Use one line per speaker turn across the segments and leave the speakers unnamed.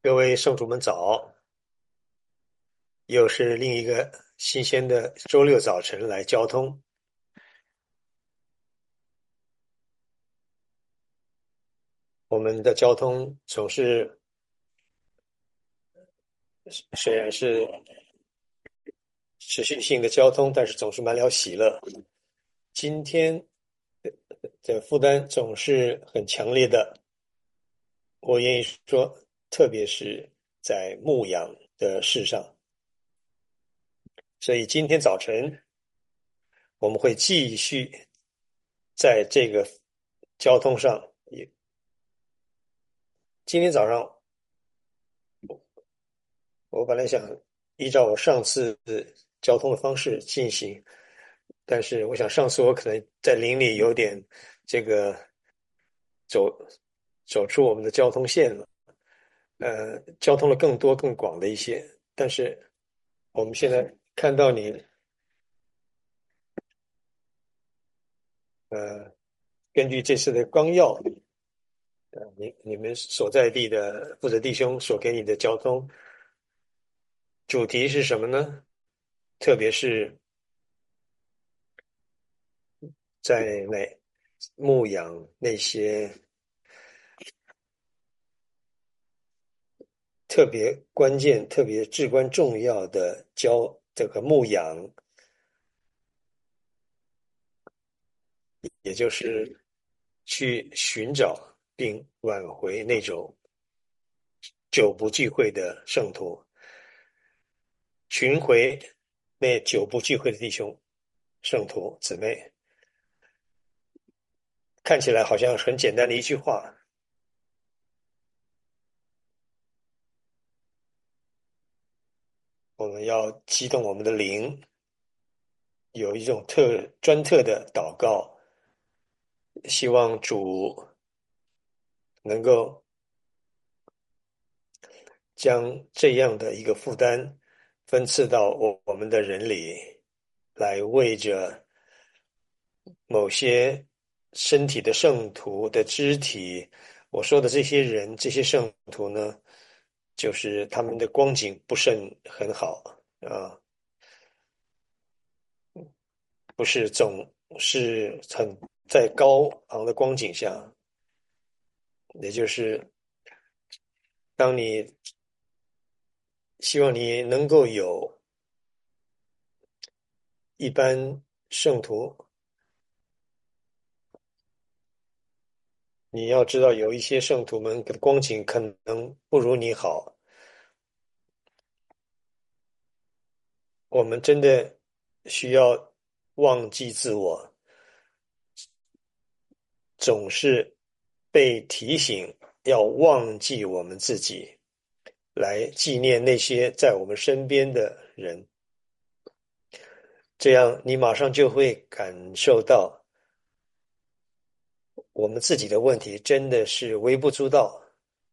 各位圣徒们早，又是另一个新鲜的周六早晨来交通。我们的交通总是虽然是持续性的交通，但是总是满了喜乐。今天的负担总是很强烈的，我愿意说，特别是在牧养的事上。所以今天早晨我们会继续在这个交通上。今天早上我本来想依照我上次的交通的方式进行，但是我想上次我可能在林里有点这个走走出我们的交通线了，交通了更多更广的一些。但是我们现在看到你，呃，根据这次的纲要，你们所在地的负责弟兄所给你的交通主题是什么呢？特别是在牧养那些特别关键、特别至关重要的这个牧养，也就是去寻找并挽回那种久不聚会的圣徒，寻回那久不聚会的弟兄、圣徒姊妹。看起来好像很简单的一句话，我们要激动我们的灵，有一种专特的祷告，希望主能够将这样的一个负担分赐到我们的人里，来为着某些身体的圣徒的肢体。我说的这些人，这些圣徒呢，就是他们的光景不甚很好啊，不是总是很在高昂的光景下，也就是当你希望你能够有一般圣徒，你要知道有一些圣徒们的光景可能不如你好，我们真的需要忘记自我，总是被提醒要忘记我们自己，来纪念那些在我们身边的人，这样你马上就会感受到我们自己的问题真的是微不足道，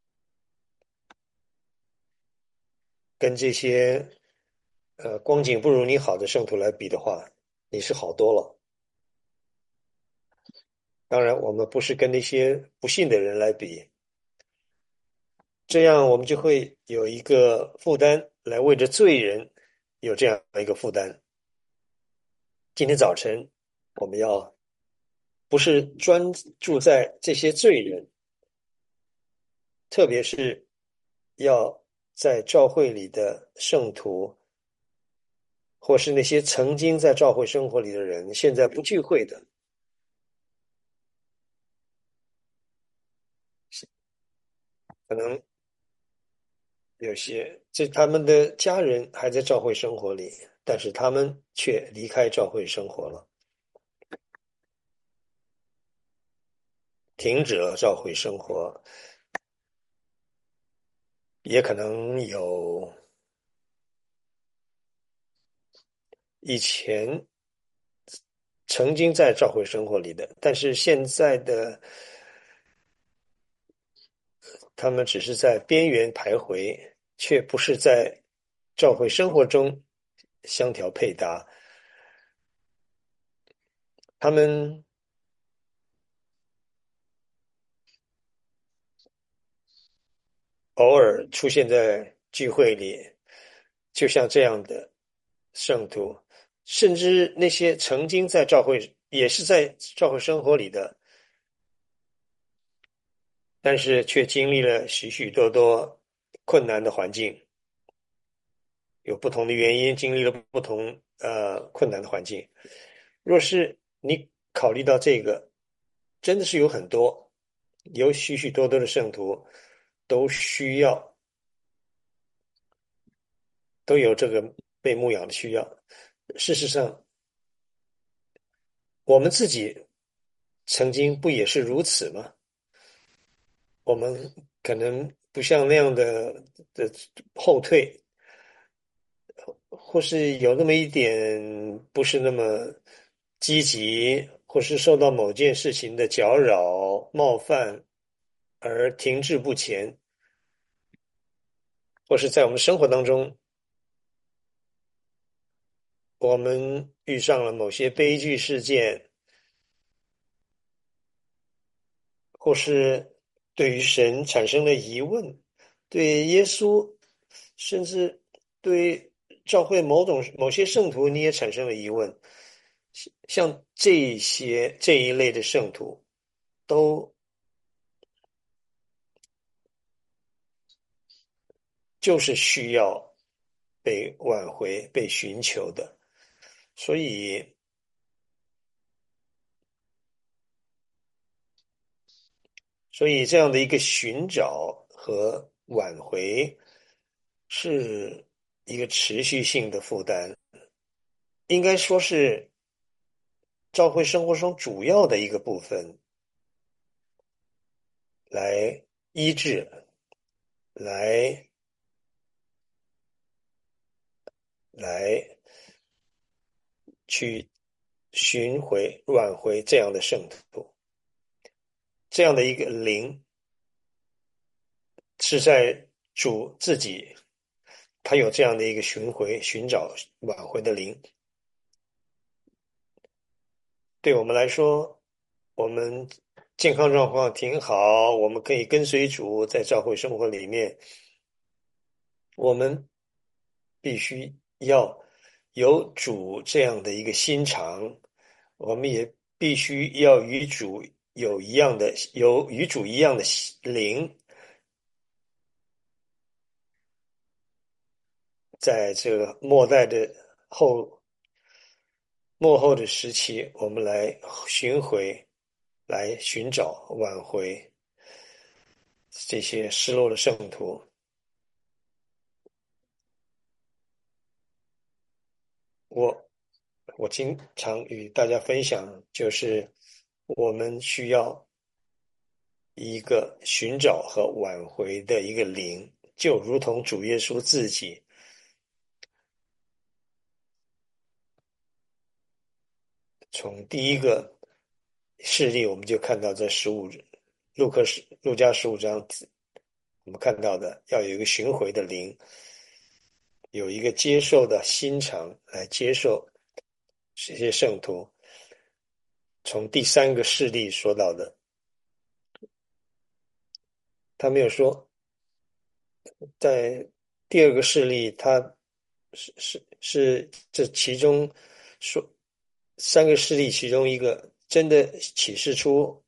跟这些光景不如你好的圣徒来比的话，你是好多了。当然，我们不是跟那些不信的人来比，这样我们就会有一个负担来为着罪人有这样一个负担。今天早晨我们要不是专注在这些罪人，特别是要在教会里的圣徒，或是那些曾经在教会生活里的人，现在不聚会的，可能有些他们的家人还在教会生活里，但是他们却离开教会生活了，停止了教会生活，也可能有以前曾经在教会生活里的，但是现在的他们只是在边缘徘徊，却不是在教会生活中相调配搭。他们偶尔出现在聚会里，就像这样的圣徒，甚至那些曾经在教会，也是在教会生活里的，但是却经历了许许多多困难的环境，有不同的原因，经历了不同困难的环境。若是你考虑到这个，真的是有很多，有许许多多的圣徒都需要，都有这个被牧养的需要。事实上，我们自己曾经不也是如此吗？我们可能不像那样的后退，或是有那么一点不是那么积极，或是受到某件事情的搅扰、冒犯而停滞不前，或是在我们生活当中，我们遇上了某些悲剧事件，或是对于神产生了疑问，对耶稣，甚至对教会某些圣徒，你也产生了疑问。像这一类的圣徒，都就是需要被挽回、被寻求的。所以，这样的一个寻找和挽回，是一个持续性的负担，应该说是教会生活中主要的一个部分，来医治、来来去寻回、挽回这样的圣徒，这样的一个灵是在主自己，他有这样的一个寻找、挽回的灵。对我们来说，我们健康状况挺好，我们可以跟随主在教会生活里面，我们必须要有主这样的一个心肠，我们也必须要有与主一样的灵，在这个后末后的时期，我们来寻回、来寻找、挽回这些失落的圣徒。我我经常与大家分享，就是我们需要一个寻找和挽回的一个灵，就如同主耶稣自己，从第一个事例，我们就看到这路加15章，我们看到的要有一个寻回的灵，有一个接受的心肠来接受这些圣徒。从第三个事例说到的，他没有说在第二个事例，他是这其中说三个事例其中一个真的启示出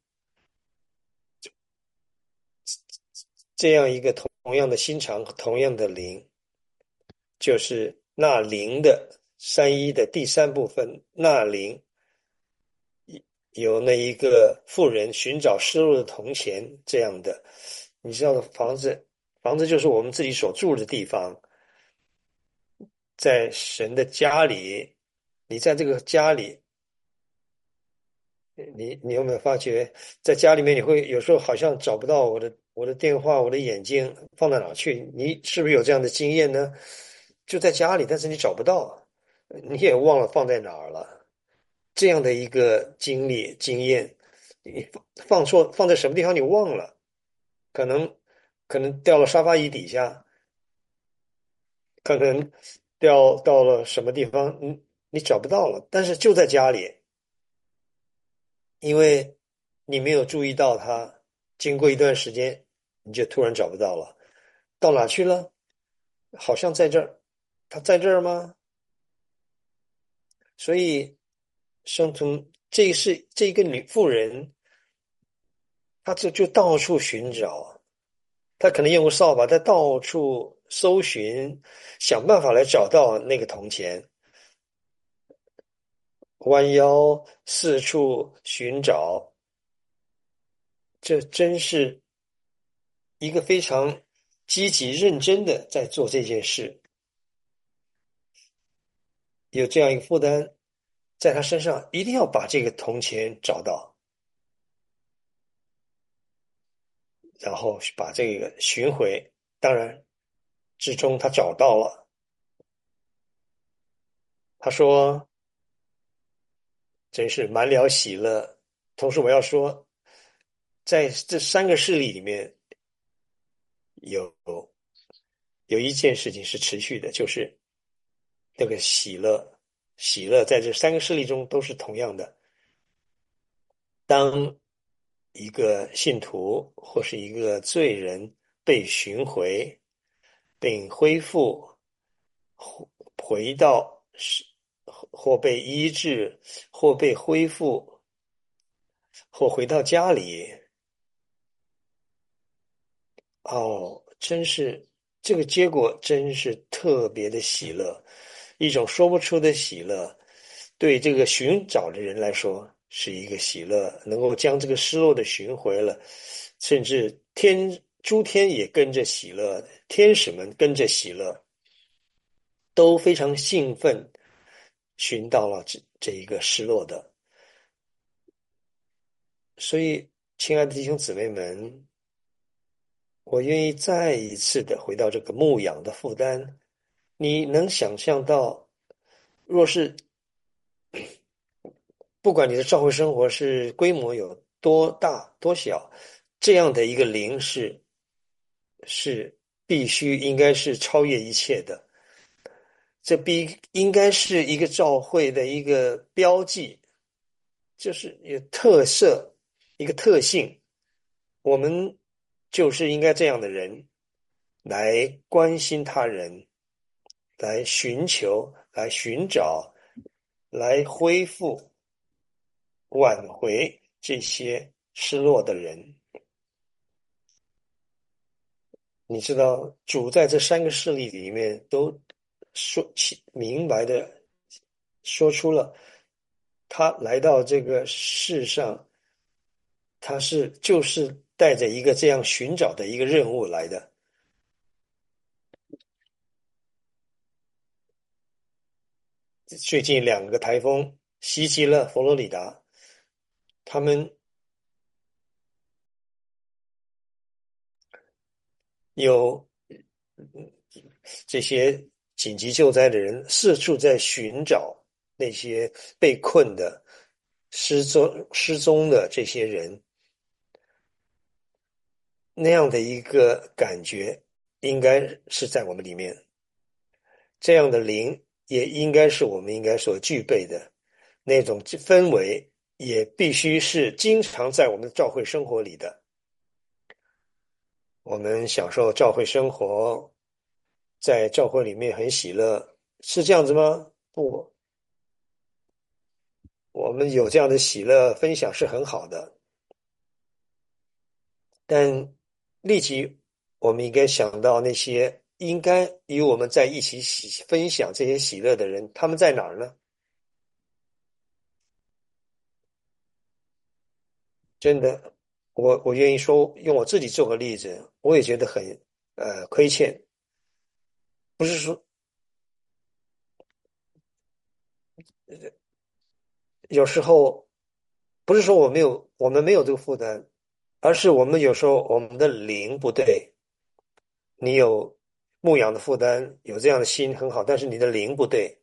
这样一个同样的心肠、同样的灵，就是那灵的三一的第三部分，那灵有那一个妇人寻找失落的铜钱这样的。你知道房子就是我们自己所住的地方，在神的家里，你在这个家里，你有没有发觉，在家里面你会有时候好像找不到我的电话，我的眼镜放到哪去？你是不是有这样的经验呢？就在家里，但是你找不到，你也忘了放在哪儿了。这样的一个经验，你放错放在什么地方你忘了，可能掉了沙发椅底下，可能掉到了什么地方，你找不到了，但是就在家里，因为你没有注意到它，经过一段时间，你就突然找不到了。 到哪去了？好像在这儿，他在这儿吗？所以，生从这一个女妇人，她就到处寻找，她可能用扫把在到处搜寻，想办法来找到那个铜钱，弯腰四处寻找，这真是一个非常积极认真的在做这件事，有这样一个负担在他身上，一定要把这个铜钱找到，然后把这个寻回。当然，最终他找到了。他说：“真是满了喜乐。”同时，我要说，在这三个事例里面，有有一件事情是持续的，就是那个喜乐。喜乐在这三个事例中都是同样的。当一个信徒或是一个罪人被寻回，并恢复，回到或被医治，或被恢复，或回到家里，哦，真是这个结果真是特别的喜乐，一种说不出的喜乐。对这个寻找的人来说是一个喜乐，能够将这个失落的寻回了，甚至诸天也跟着喜乐，天使们跟着喜乐，都非常兴奋，寻到了这一个失落的。所以，亲爱的弟兄姊妹们，我愿意再一次的回到这个牧养的负担。你能想象到，若是不管你的教会生活是规模有多大多小，这样的一个灵是必须应该是超越一切的。这应该是一个教会的一个标记，就是有特色，一个特性。我们就是应该这样的人，来关心他人，来寻求，来寻找，来恢复、挽回这些失落的人。你知道，主在这三个事例里面都明白的说出了，他来到这个世上，就是带着一个这样寻找的一个任务来的。最近两个台风袭击了佛罗里达，他们有这些紧急救灾的人四处在寻找那些被困的、失踪的这些人，那样的一个感觉应该是在我们里面，这样的灵也应该是我们应该所具备的那种氛围，也必须是经常在我们的教会生活里的。我们享受教会生活，在教会里面很喜乐，是这样子吗？不，我们有这样的喜乐分享是很好的，但立即我们应该想到那些应该与我们在一起分享这些喜乐的人，他们在哪儿呢？真的，我愿意说，用我自己做个例子，我也觉得很亏欠。不是说有时候不是说我们没有这个负担，而是我们有时候我们的灵不对。你有牧养的负担，有这样的心很好，但是你的灵不对。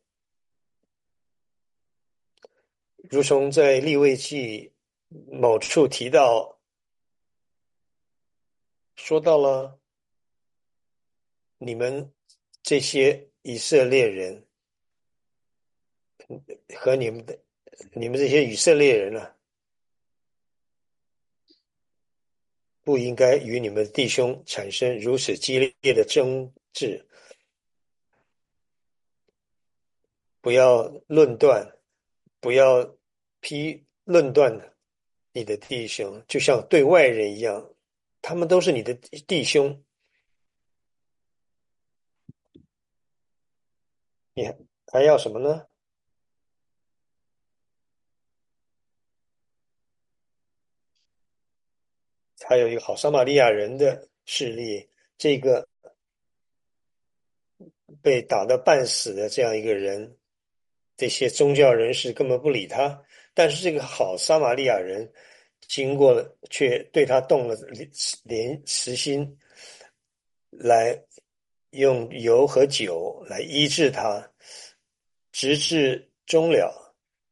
如同在利未记某处提到，说到了你们这些以色列人和你们这些以色列人啊， 不应该与你们弟兄产生如此激烈的争执，不要论断，不要论断你的弟兄，就像对外人一样，他们都是你的弟兄，你还要什么呢？还有一个好撒玛利亚人的事例，这个被打得半死的这样一个人，这些宗教人士根本不理他，但是这个好撒玛利亚人经过了，却对他动了慈心，来用油和酒来医治他，直至终了。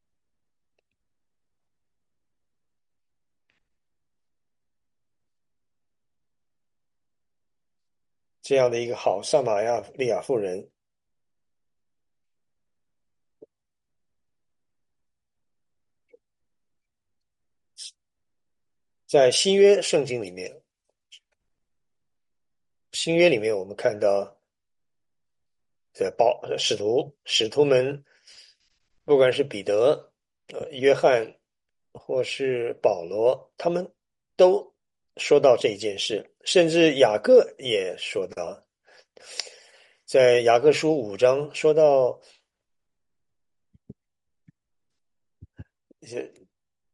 这样的一个好撒玛利亚妇人，在新约里面我们看到，使徒们，不管是彼得、约翰，或是保罗，他们都说到这一件事，甚至雅各也说到，在雅各书5章说到呃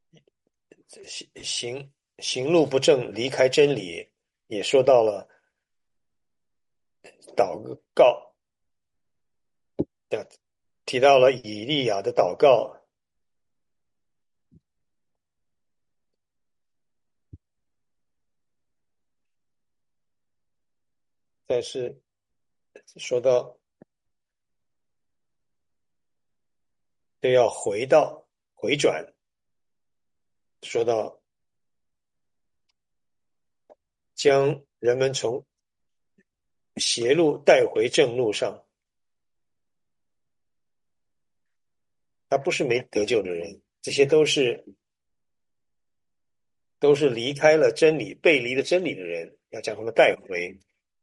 行路不正，离开真理，也说到了祷告，提到了以利亚的祷告，但是说到都要回转，说到将人们从邪路带回正路上。他不是没得救的人，这些都是离开了真理、背离了真理的人，要将他们带回，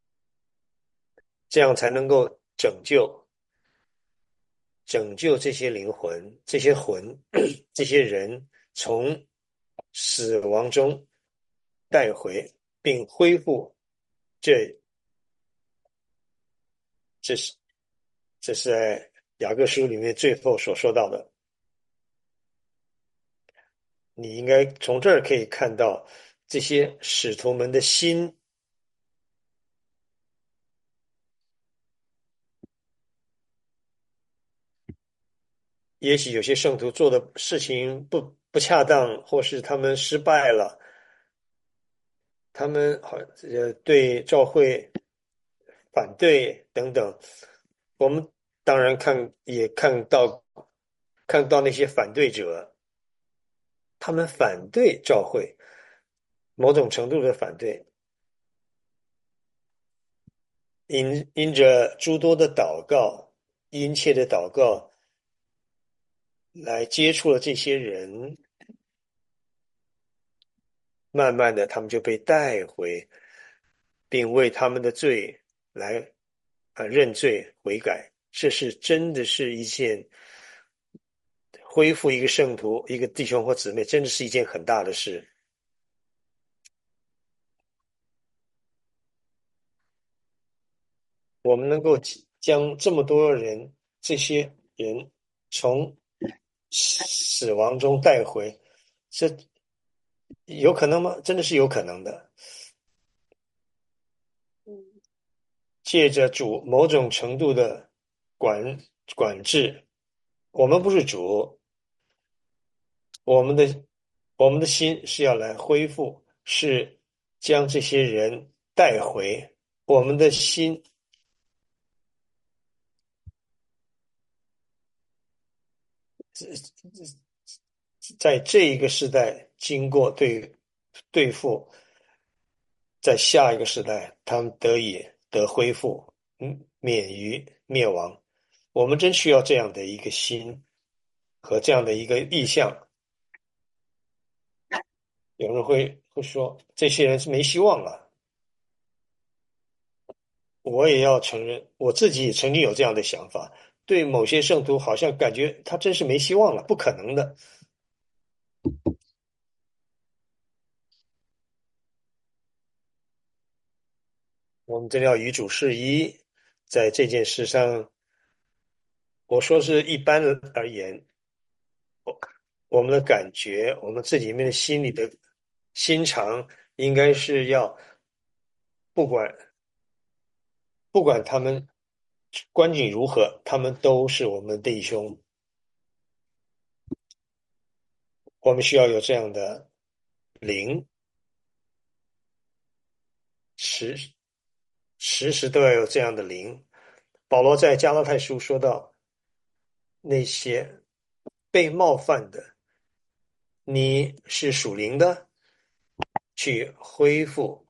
这样才能够拯救这些灵魂、这些魂、这些人从死亡中带回，并恢复。这这是这是在雅各书里面最后所说到的。你应该从这儿可以看到这些使徒们的心。也许有些圣徒做的事情不恰当，或是他们失败了，他们对教会反对等等。我们当然也看到那些反对者，他们反对教会，某种程度的反对，因着诸多的祷告、殷切的祷告，来接触了这些人，慢慢的他们就被带回，并为他们的罪来认罪悔改。这是真的是一件恢复一个圣徒、一个弟兄或姊妹，真的是一件很大的事。我们能够将这么多人，这些人从死亡中带回，这有可能吗？真的是有可能的。借着主某种程度的管管制，我们不是主，我们的我们的心是要来恢复，是将这些人带回。我们的心在这一个时代经过对付，在下一个时代他们得恢复，免于灭亡。我们真需要这样的一个心和这样的一个意向。 有人会说这些人是没希望了。我也要承认，我自己也曾经有这样的想法，对某些圣徒好像感觉他真是没希望了，不可能的。我们真的要与主事一，在这件事上，我说是一般而言，我们的感觉，我们自己面的心里的心肠，应该是要不管不管他们关境如何，他们都是我们的弟兄。我们需要有这样的灵，时时时都要有这样的灵。保罗在加拉太书说到，那些被冒犯的，你是属灵的，去恢复，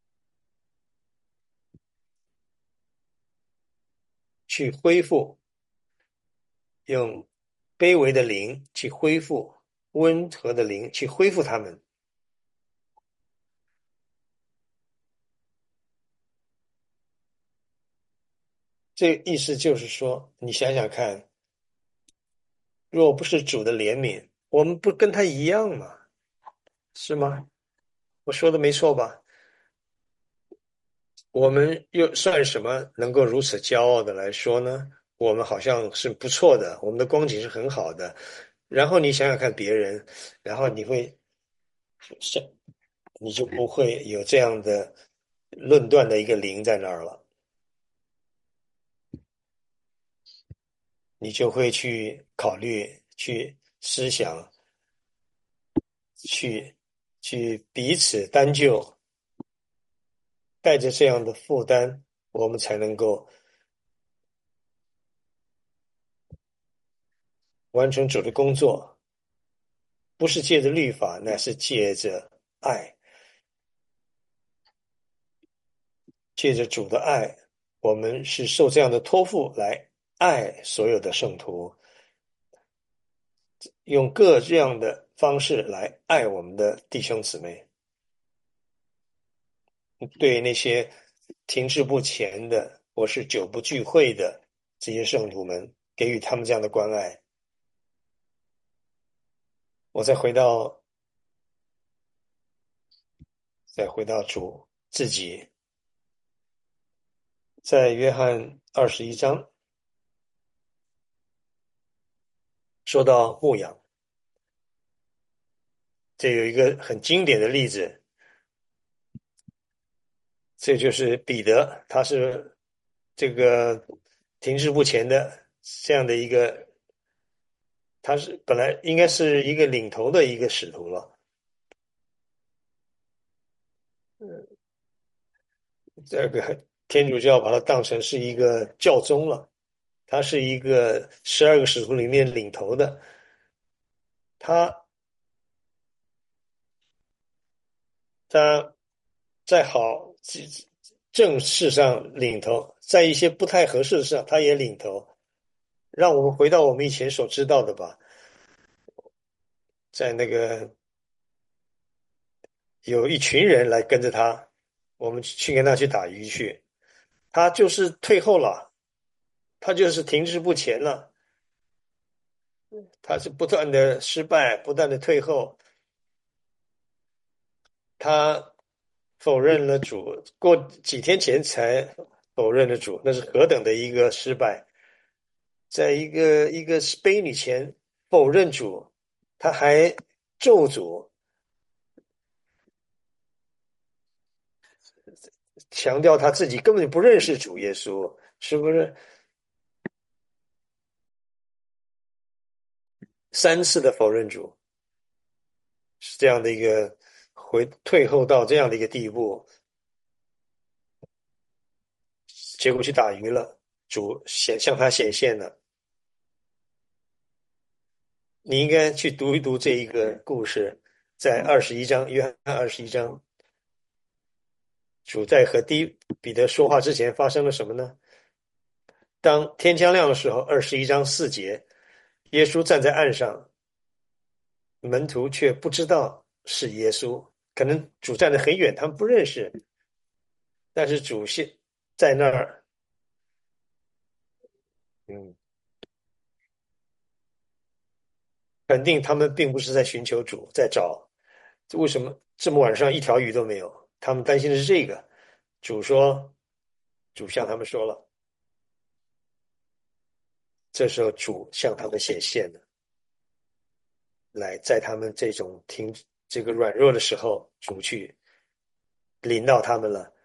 去恢复，用卑微的灵去恢复，温和的灵去恢复他们。这意思就是说，你想想看，若不是主的怜悯，我们不跟他一样吗？是吗？我说的没错吧？我们又算什么能够如此骄傲的来说呢？我们好像是不错的，我们的光景是很好的。然后你想想看别人，然后想，你就不会有这样的论断的一个灵在那儿了，你就会去考虑、去思想、去彼此担救，带着这样的负担，我们才能够完成主的工作。不是借着律法，乃是借着爱，借着主的爱，我们是受这样的托付来爱所有的圣徒，用各这样的方式来爱我们的弟兄姊妹。对那些停滞不前的或是久不聚会的这些圣徒们，给予他们这样的关爱。我再回到主自己，在约翰21章说到牧养，这有一个很经典的例子，这就是彼得，他是这个停滞不前的这样的一个，他是本来应该是一个领头的一个使徒了。这个天主教把他当成是一个教宗了，他是一个12个使徒里面领头的。他他在正事上领头，在一些不太合适的事上，他也领头。让我们回到我们以前所知道的吧，在那个有一群人来跟着他，我们去跟他去打鱼去，他就是退后了，他就是停滞不前了，他是不断的失败，不断的退后，他否认了主，过几天前才否认了主，那是何等的一个失败！在一个卑女前否认主，他还咒主，强调他自己根本就不认识主耶稣，是不是？3次的否认主，是这样的一个退后到这样的一个地步，结果去打鱼了，主向他显现了。你应该去读一读这一个故事，在21章，约翰21章，主在和彼得说话之前发生了什么呢？当天将亮的时候，21章4节，耶稣站在岸上，门徒却不知道是耶稣。可能主站得很远，他们不认识，但是主现在那儿，嗯，肯定他们并不是在寻求主，在找为什么这么晚上一条鱼都没有？他们担心的是这个。主说，主向他们说了，这时候主向他们显现了，来在他们这种这个软弱的时候，主去临到他们了。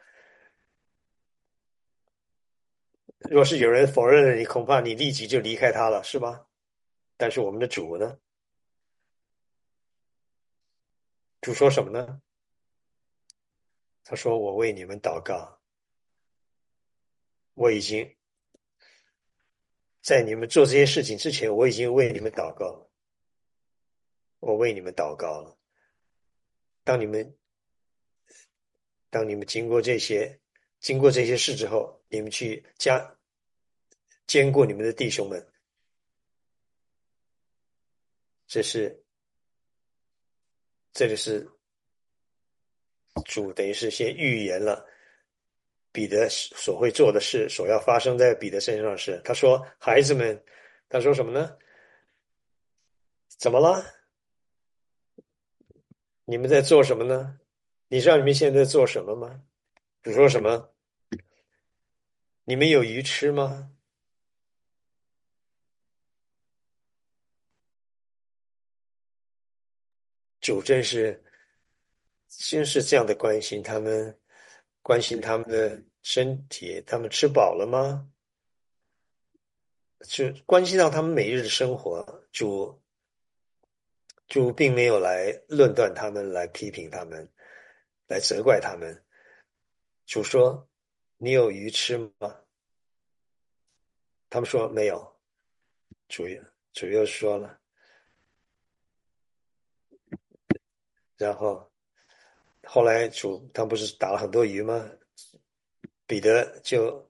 若是有人否认了你，恐怕你立即就离开他了，是吧？但是我们的主呢？主说什么呢？他说：“我为你们祷告，我已经在你们做这些事情之前，我已经为你们祷告了。我为你们祷告了。当你们当你们经过这些事之后，你们去兼顾你们的弟兄们，这是这个是主等于是先预言了彼得所会做的事，所要发生在彼得身上的事。他说：孩子们，他说什么呢？怎么了？你们在做什么呢？你知道你们现在在做什么吗？主说什么？你们有鱼吃吗？主真是这样的关心他们，关心他们的身体，他们吃饱了吗？就关心到他们每日的生活。主并没有来论断他们，来批评他们，来责怪他们。主说：“你有鱼吃吗？”他们说没有。主主又说了，然后后来他们不是打了很多鱼吗？彼得就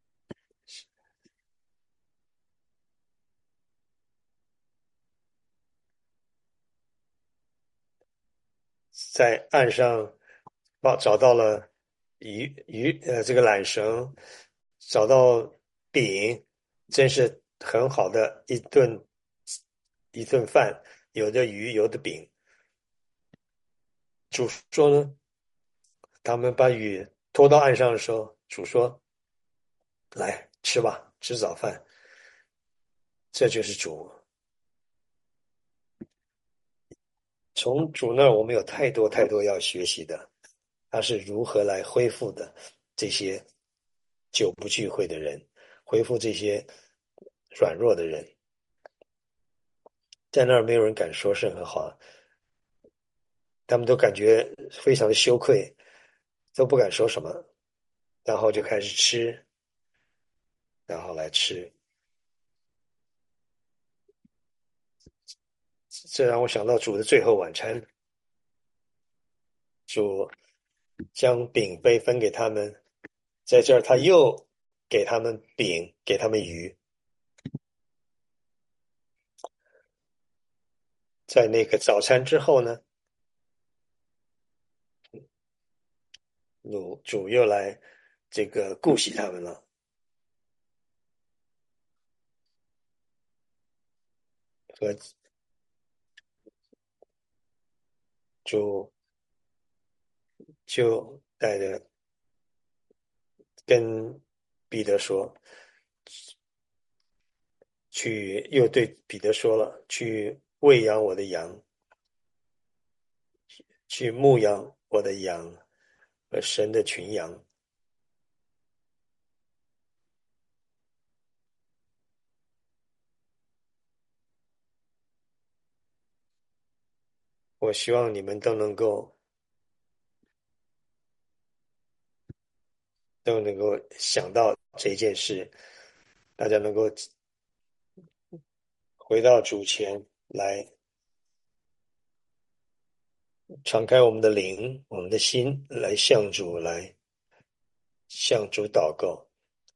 在岸上找到了这个缆绳，找到饼，真是很好的一顿饭，有的鱼，有的饼。主说呢，他们把鱼拖到岸上的时候，主说：“来吃吧，吃早饭。”这就是主。从主那儿，我们有太多太多要学习的。他是如何来恢复的这些久不聚会的人，恢复这些软弱的人。在那儿没有人敢说任何话，他们都感觉非常的羞愧，都不敢说什么，然后就开始吃，然后来吃。这让我想到主的最后晚餐，主将饼杯分给他们，在这儿他又给他们饼，给他们鱼。在那个早餐之后呢，主又来这个顾惜他们了，和主就带着跟彼得说，又对彼得说了，去喂养我的羊，去牧养我的羊和神的群羊。我希望你们都能够想到这件事，大家能够回到主前来，敞开我们的灵、我们的心，向主祷告。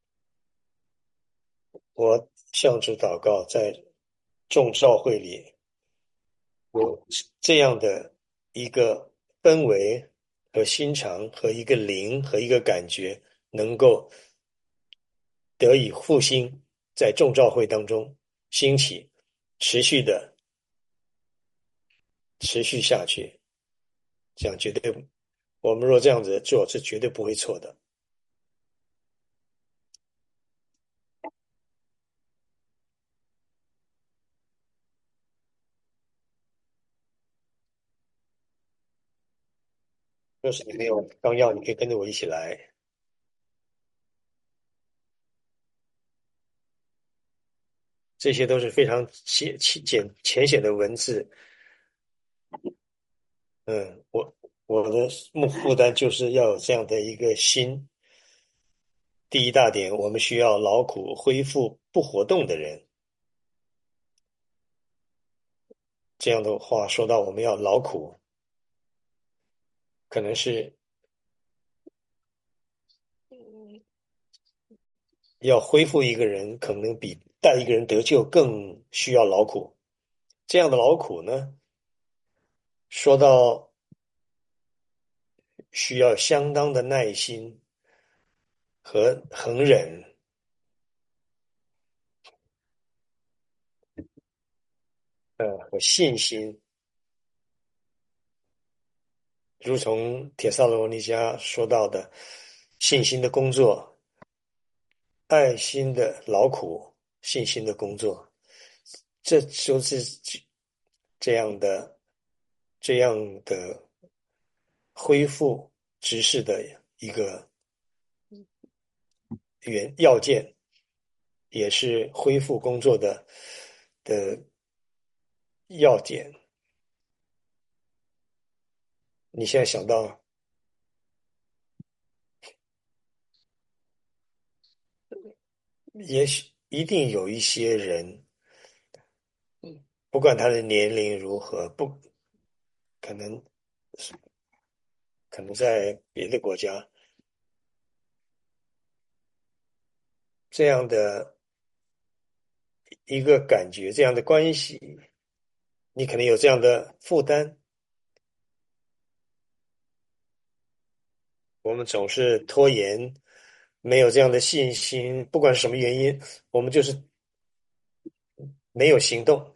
我向主祷告，在众教会里有这样的一个氛围和心肠和一个灵和一个感觉能够得以复兴，在众召会当中兴起，持续的持续下去，这样绝对，我们若这样子做，是绝对不会错的。若是你没有纲要，你可以跟着我一起来。这些都是非常浅显的文字。我的负担就是要有这样的一个心。第一大点，我们需要劳苦恢复不活动的人。这样的话说到我们要劳苦，可能是要恢复一个人，可能比带一个人得救更需要劳苦。这样的劳苦呢，说到需要相当的耐心和恒忍，和信心。如从铁萨罗尼迦说到的，信心的工作、爱心的劳苦、信心的工作，这就是这样的、这样的恢复知识的一个要件，也是恢复工作的要点。你现在想到，也许一定有一些人，不管他的年龄如何，不可能，可能在别的国家，这样的一个感觉，这样的关系，你可能有这样的负担。我们总是拖延，没有这样的信心，不管是什么原因，我们就是没有行动，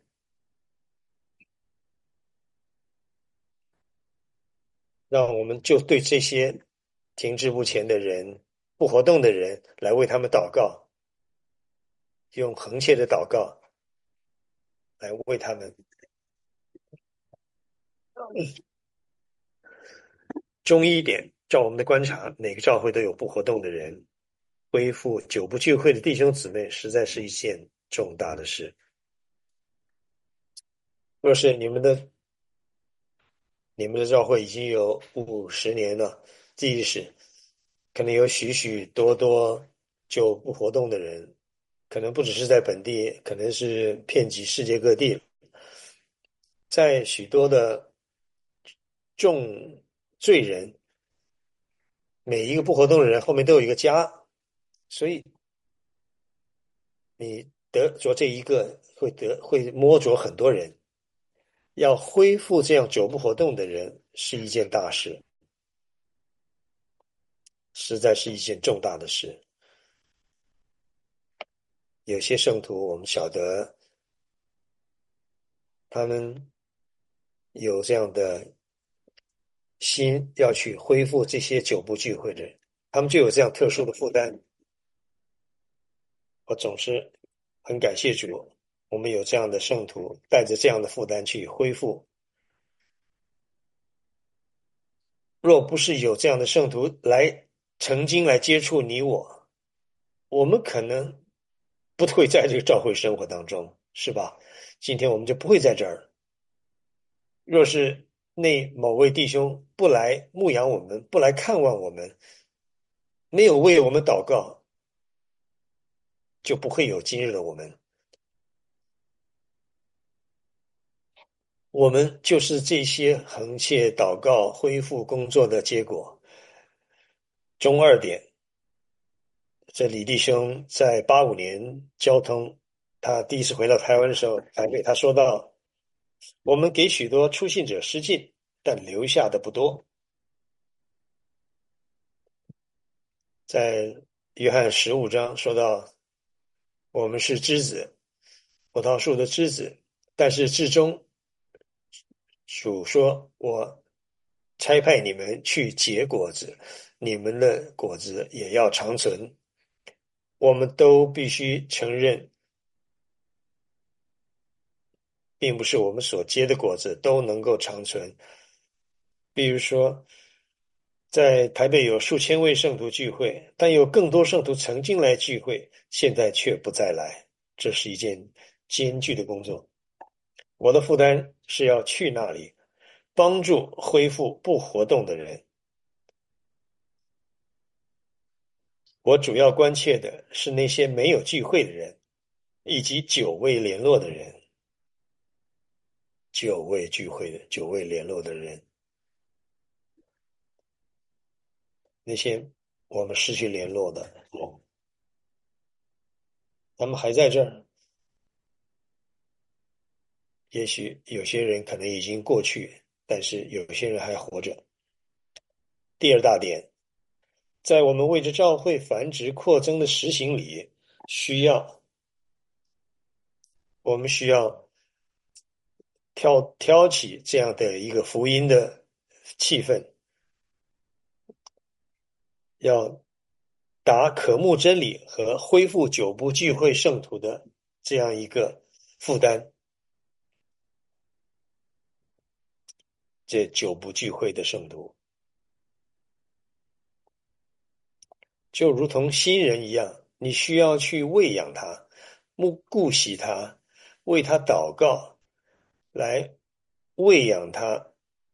让我们就对这些停滞不前的人、不活动的人来为他们祷告，用恒切的祷告来为他们。中医一点，照我们的观察，每个教会都有不活动的人，恢复久不聚会的弟兄姊妹，实在是一件重大的事。若是你们的教会已经有50年了，即使可能有许许多多就不活动的人，可能不只是在本地，可能是遍及世界各地，在许多的重罪人，每一个不活动的人后面都有一个家，所以你得着这一个会摸着很多人，要恢复这样久不活动的人是一件大事，实在是一件重大的事。有些圣徒我们晓得，他们有这样的心要去恢复这些久不聚会的人，他们就有这样特殊的负担。我总是很感谢主，我们有这样的圣徒带着这样的负担去恢复。若不是有这样的圣徒曾经来接触你我，我们可能不会在这个教会生活当中，是吧？今天我们就不会在这儿。若是那某位弟兄不来牧养我们，不来看望我们，没有为我们祷告，就不会有今日的我们。我们就是这些横切祷告恢复工作的结果。中二点，这李弟兄在85年交通，他第一次回到台湾的时候，台北他说到，我们给许多出信者施浸， 但留下的不多。在约翰15章说到，我们是枝子，葡萄树的枝子，但是至终主说：“我差派你们去结果子，你们的果子也要长存。”我们都必须承认，并不是我们所结的果子都能够长存。比如说，在台北有数千位圣徒聚会，但有更多圣徒曾经来聚会，现在却不再来，这是一件艰巨的工作。我的负担是要去那里，帮助恢复不活动的人。我主要关切的是那些没有聚会的人，以及久未联络的人。久未聚会的、久未联络的人，那些我们失去联络的人，他们还在这儿。也许有些人可能已经过去，但是有些人还活着。第二大点，在我们为着教会繁殖扩增的实行里，我们需要挑起这样的一个福音的气氛，要打渴慕真理和恢复久不聚会圣徒的这样一个负担。这久不聚会的圣徒，就如同新人一样，你需要去喂养他，顾惜他，为他祷告，来喂养他，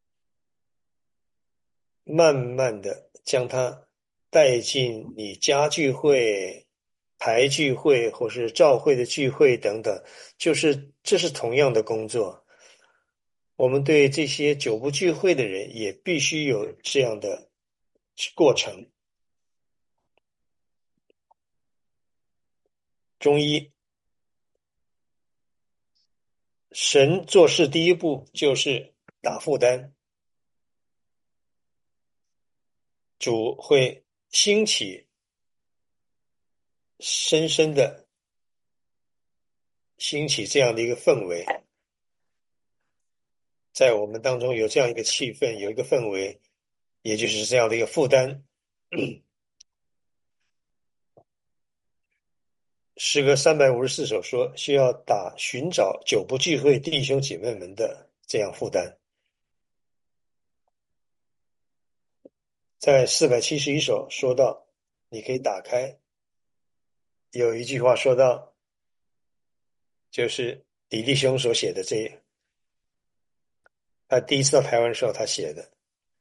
慢慢的将他带进你家聚会、台聚会或是教会的聚会等等，这是同样的工作。我们对这些久不聚会的人也必须有这样的过程。中医，神做事第一步就是打负担，主会兴起深深的兴起这样的一个氛围，在我们当中有这样一个气氛，有一个氛围，也就是这样的一个负担。诗歌354首说，需要寻找久不聚会弟兄姐妹们的这样负担。在471首说到，你可以打开，有一句话说到，就是李弟兄所写的他第一次到台湾的时候他写的，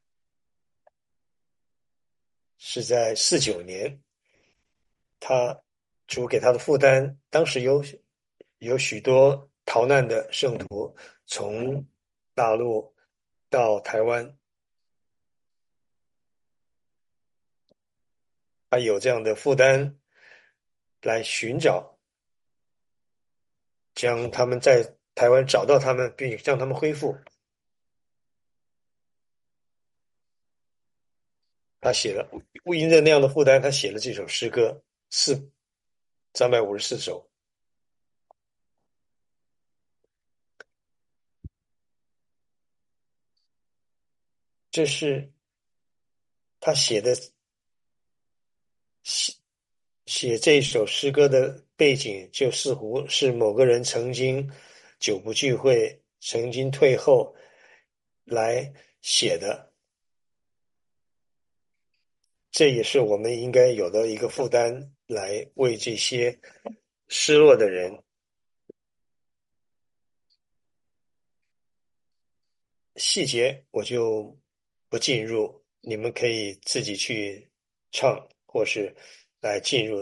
是在49年，他主给他的负担，当时有许多逃难的圣徒从大陆到台湾，他有这样的负担来寻找，将他们在台湾找到他们，并且将他们恢复。他写了因着那样的负担，他写了这首诗歌354首。这是他写这首诗歌的背景，就似乎是某个人曾经久不聚会，曾经退后来写的。这也是我们应该有的一个负担，来为这些失落的人。细节我就不进入，你们可以自己去唱，或是来进入。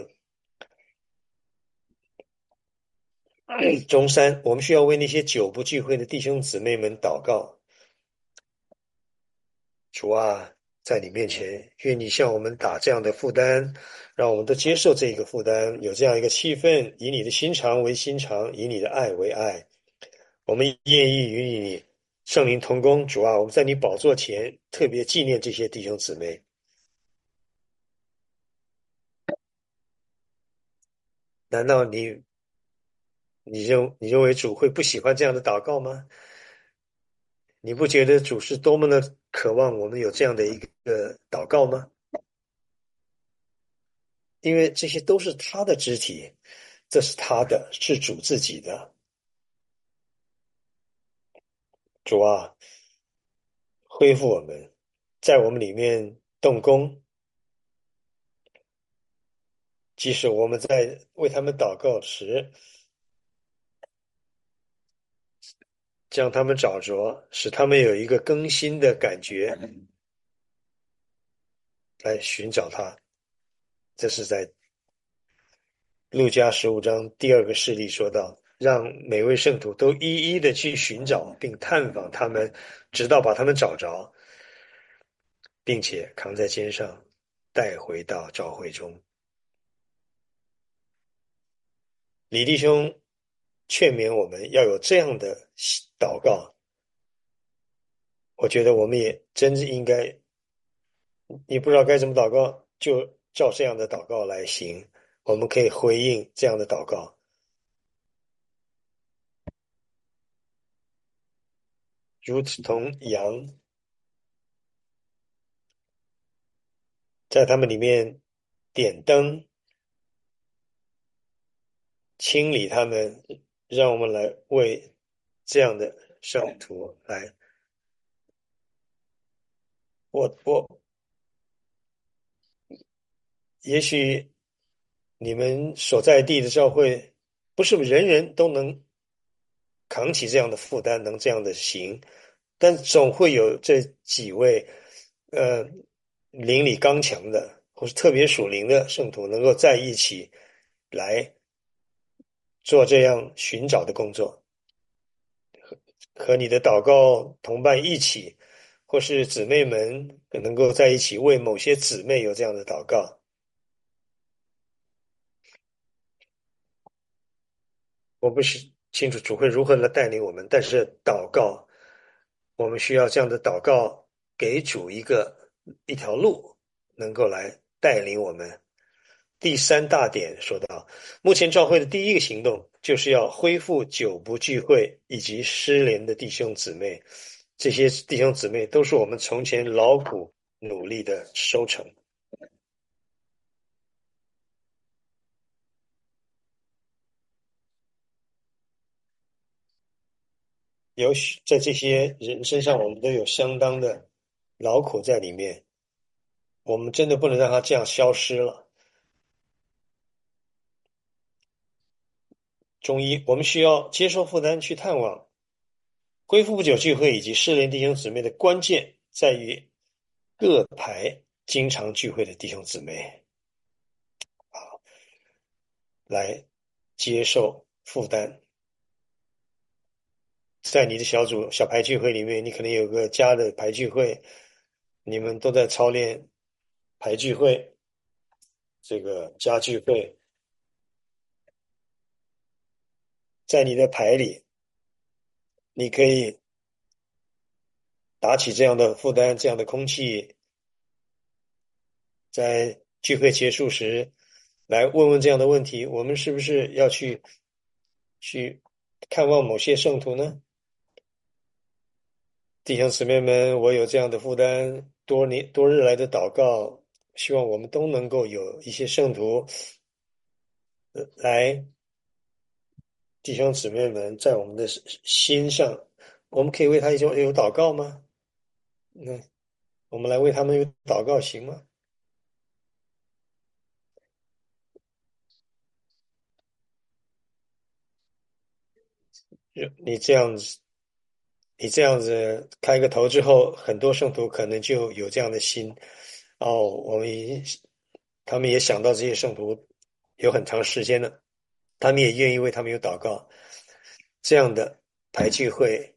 中三，我们需要为那些久不聚会的弟兄姊妹们祷告。主啊，在你面前，愿你向我们打这样的负担，让我们都接受这个负担，有这样一个气氛，以你的心肠为心肠，以你的爱为爱。我们愿意与你圣灵同工，主啊，我们在你宝座前特别纪念这些弟兄姊妹。难道你认为主会不喜欢这样的祷告吗？你不觉得主是多么的渴望我们有这样的一个祷告吗？因为这些都是他的肢体，这是他的，是主自己的。主啊，恢复我们，在我们里面动工，即使我们在为他们祷告时，将他们找着，使他们有一个更新的感觉，来寻找他。这是在路加15章第二个事例说到，让每位圣徒都一一的去寻找并探访他们，直到把他们找着，并且扛在肩上带回到教会中。李弟兄劝勉我们要有这样的祷告，我觉得我们也真是应该，你不知道该怎么祷告，就照这样的祷告来行。我们可以回应这样的祷告，如同羊在他们里面点灯，清理他们，让我们来为这样的圣徒来。我也许你们所在地的教会不是人人都能扛起这样的负担，能这样的行，但总会有这几位呃灵里刚强的，或是特别属灵的圣徒，能够在一起来做这样寻找的工作，和你的祷告同伴一起，或是姊妹们能够在一起为某些姊妹有这样的祷告。我不是清楚主会如何来带领我们，但是祷告，我们需要这样的祷告，给主一条路，能够来带领我们。第三大点说到，目前教会的第一个行动就是要恢复久不聚会以及失联的弟兄姊妹。这些弟兄姊妹都是我们从前劳苦努力的收成。有许在这些人身上，我们都有相当的劳苦在里面。我们真的不能让它这样消失了。中医，我们需要接受负担去探望，恢复不久聚会以及失联弟兄姊妹的关键在于各排经常聚会的弟兄姊妹来接受负担。在你的小组小排聚会里面，你可能有个家的排聚会，你们都在操练排聚会，这个家聚会，在你的排里，你可以打起这样的负担，这样的空气，在聚会结束时来问问这样的问题：我们是不是要去看望某些圣徒呢？弟兄姊妹们，我有这样的负担，多年多日来的祷告，希望我们都能够有一些圣徒来，弟兄姊妹们在我们的心上，我们可以为他有祷告吗？那我们来为他们有祷告行吗？你这样子，你这样子开个头之后，很多圣徒可能就有这样的心。哦，他们也想到这些圣徒有很长时间了，他们也愿意为他们有祷告。这样的排聚会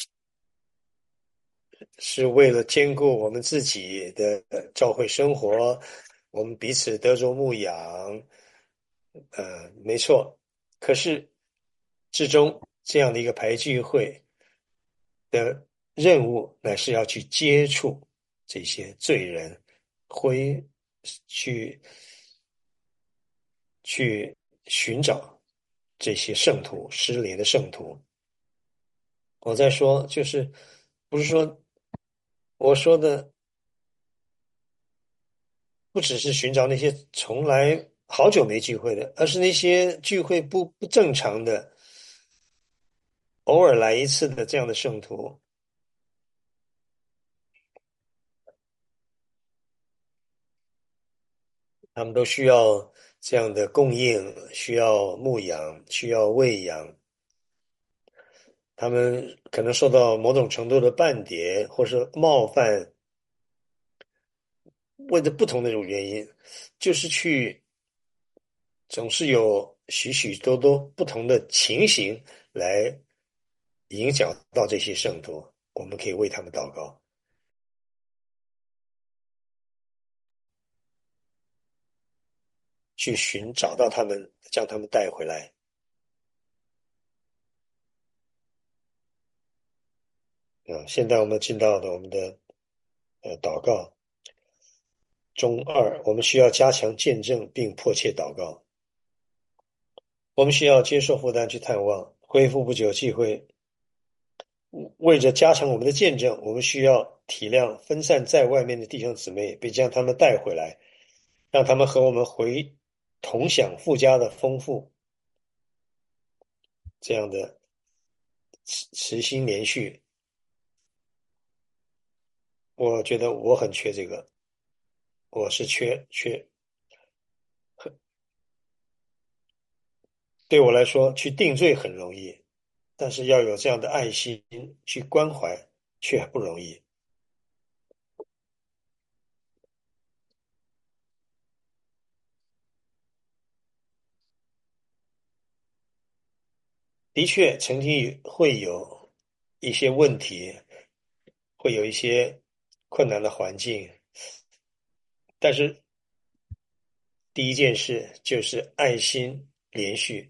是为了兼顾我们自己的教会生活，我们彼此得着牧养，没错。可是至终这样的一个排聚会的。 任务乃是要去接触这些罪人，会去去寻找这些圣徒失联的圣徒。我在说，就是不是说我说的不只是寻找那些从来好久没聚会的，而是那些聚会不正常的，偶尔来一次的这样的圣徒，他们都需要这样的供应，需要牧养，需要喂养。他们可能受到某种程度的绊跌或是冒犯，为着不同的一种原因，就是总是有许许多多不同的情形来影响到这些圣徒，我们可以为他们祷告，去找到他们，将他们带回来。现在我们进到了我们的祷告中二，我们需要加强见证并迫切祷告。我们需要接受负担去探望，恢复不久忌讳。为着加强我们的见证，我们需要体谅分散在外面的弟兄姊妹，并将他们带回来，让他们和我们同享附加的丰富，这样的慈心连续。我觉得我很缺这个，我是缺，对我来说，去定罪很容易，但是要有这样的爱心去关怀，却不容易。的确，曾经会有一些问题，会有一些困难的环境，但是第一件事就是爱心连续，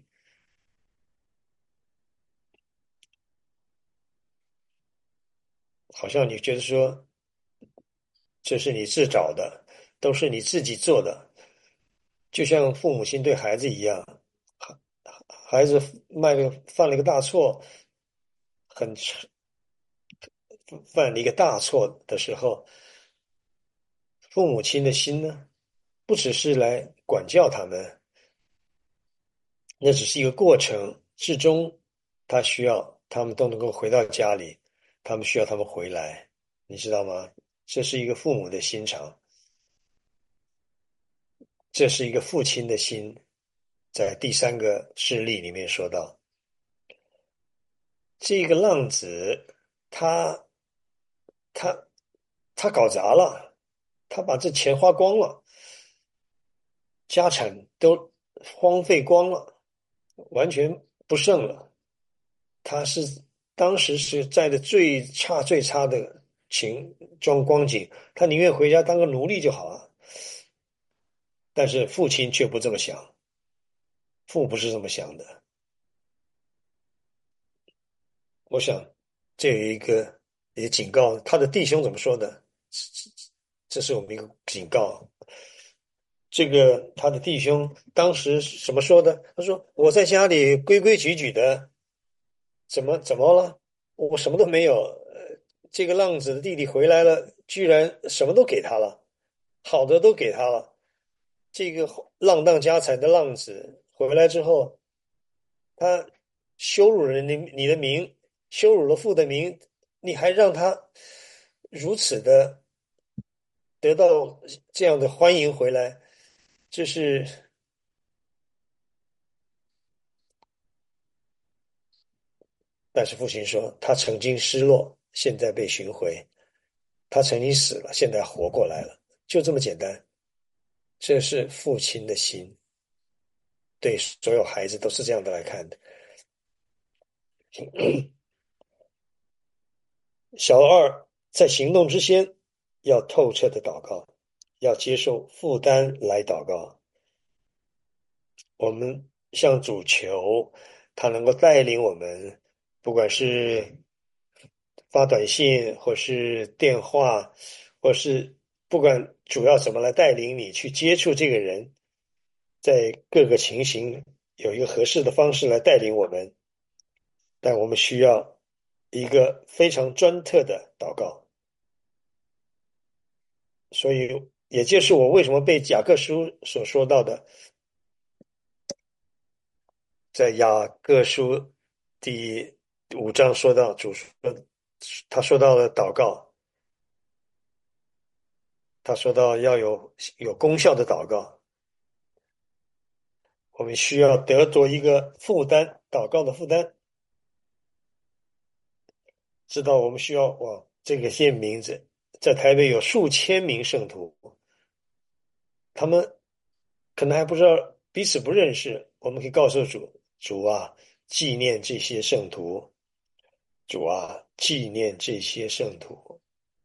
好像你觉得说这是你自找的，都是你自己做的，就像父母亲对孩子一样，孩子犯了一个大错，很犯了一个大错的时候，父母亲的心呢，不只是来管教他们，那只是一个过程，至终他需要他们都能够回到家里，他们需要他们回来，你知道吗？这是一个父母的心肠，这是一个父亲的心，在第三个事例里面说到，这个浪子他他他搞砸了，他把这钱花光了，家产都荒废光了，完全不剩了。他是当时是在的最差的光景，他宁愿回家当个奴隶就好了。但是父亲却不这么想，父不是这么想的。我想这有一个也警告他的弟兄怎么说的？这是我们一个警告。这个他的弟兄当时是怎么说的？他说：“我在家里规规矩矩的，怎么了？我什么都没有。这个浪子的弟弟回来了，居然什么都给他了，好的都给他了。这个浪荡家财的浪子回来之后，他羞辱了你的名，羞辱了父的名，你还让他如此的得到这样的欢迎回来，这是。”但是父亲说，他曾经失落，现在被寻回；他曾经死了，现在活过来了，就这么简单。这是父亲的心，对所有孩子都是这样的来看的。小二在行动之先，要透彻的祷告，要接受负担来祷告。我们向主求，他能够带领我们，不管是发短信或是电话，或是不管主要怎么来带领你去接触这个人，在各个情形有一个合适的方式来带领我们，但我们需要一个非常专特的祷告。所以，也就是我为什么被雅各书所说到的，在雅各书第5章说到主说，他说到了祷告，他说到要有功效的祷告，我们需要得着一个负担，祷告的负担，知道我们需要这个些名字，在台北有数千名圣徒，他们可能还不知道彼此不认识，我们可以告诉主，主啊，纪念这些圣徒，主啊，纪念这些圣徒，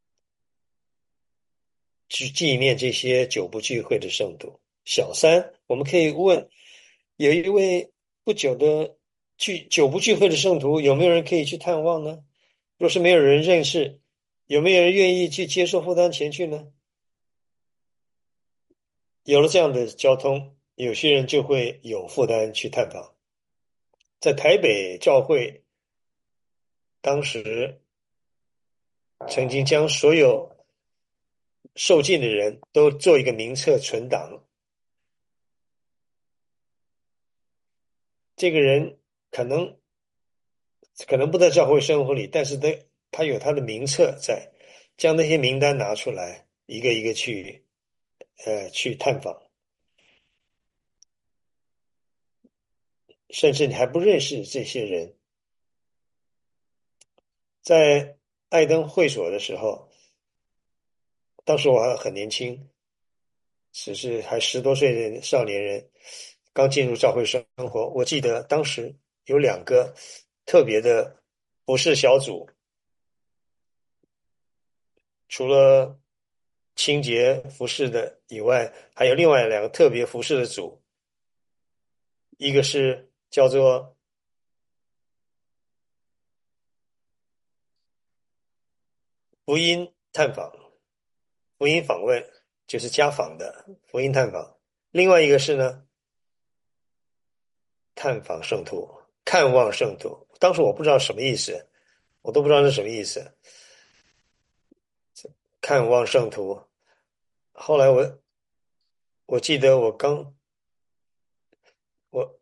去纪念这些久不聚会的圣徒。小三，我们可以问，有一位不久的久不聚会的圣徒，有没有人可以去探望呢？若是没有人认识，有没有人愿意去接受负担前去呢？有了这样的交通，有些人就会有负担去探访。在台北教会，当时曾经将所有受浸的人都做一个名册存档。这个人可能可能不在教会生活里，但是他有他的名册在，将那些名单拿出来，一个一个去探访，甚至你还不认识这些人。在爱登会所的时候，当时我还很年轻，只是还10多岁的少年人，刚进入教会生活。我记得当时有2个特别的服侍小组，除了清洁服侍的以外，还有另外2个特别服侍的组，一个是叫做福音探访、福音访问，就是家访的福音探访；另外一个是呢，探访圣徒、看望圣徒。当时我不知道什么意思，我都不知道是什么意思。看望圣徒。后来我记得我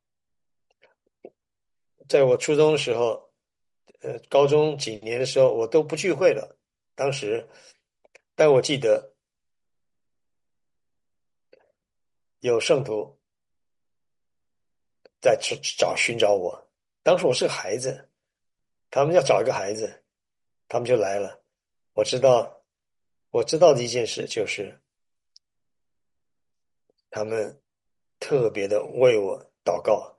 在我初中的时候，高中几年的时候，我都不聚会了。当时，但我记得有圣徒在寻找我。当时我是个孩子，他们要找一个孩子，他们就来了。我知道，我知道的一件事就是，他们特别的为我祷告。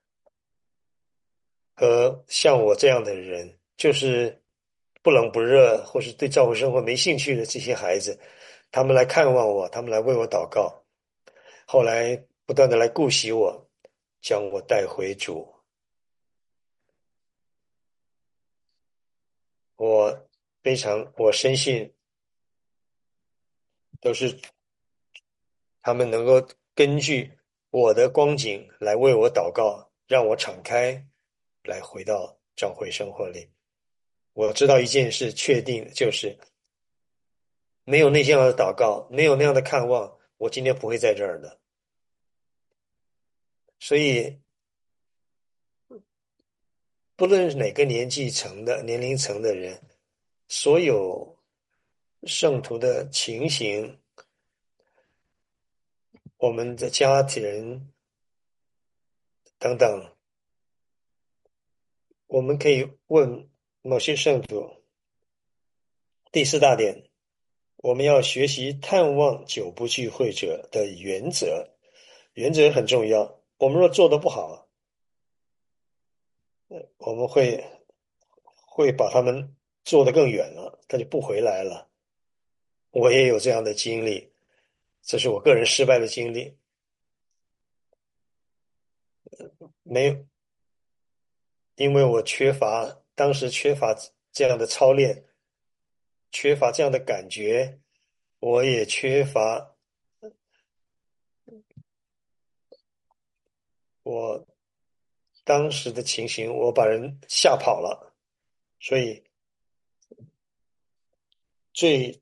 和像我这样的人，就是不冷不热，或是对教会生活没兴趣的这些孩子，他们来看望我，他们来为我祷告，后来不断的来顾惜我，将我带回主。我深信都是他们能够根据我的光景来为我祷告，让我敞开，来回到教会生活里。我知道一件事确定，就是没有那样的祷告，没有那样的看望，我今天不会在这儿的。所以，不论是哪个年龄层的人，所有圣徒的情形，我们的家庭人等等，我们可以问某些圣徒。第4大点，我们要学习探望久不聚会者的原则，原则很重要。我们若做得不好，我们会把他们做得更远了，他就不回来了。我也有这样的经历，这是我个人失败的经历。没有，因为我当时缺乏这样的操练，缺乏这样的感觉，我也缺乏我当时的情形，我把人吓跑了，所以最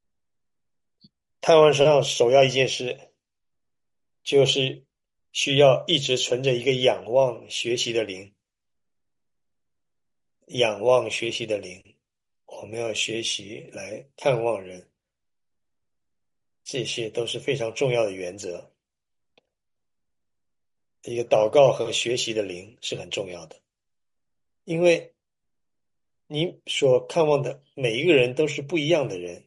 探望上首要一件事就是需要一直存着一个仰望学习的灵，仰望学习的灵，我们要学习来探望人，这些都是非常重要的原则。一个祷告和学习的灵是很重要的，因为你所看望的每一个人都是不一样的人，